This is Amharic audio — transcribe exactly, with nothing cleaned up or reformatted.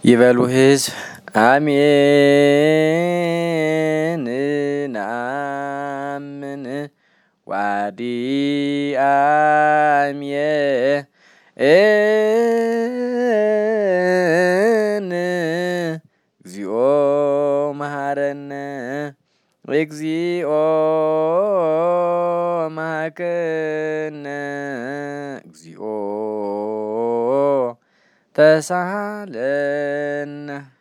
ይበሉ ሕዝብ አሜን ነአምን ዋዲ አሜን እግዚኦ መሐረነ እግዚኦ መሐከነ እግዚኦ ተሳሃለነ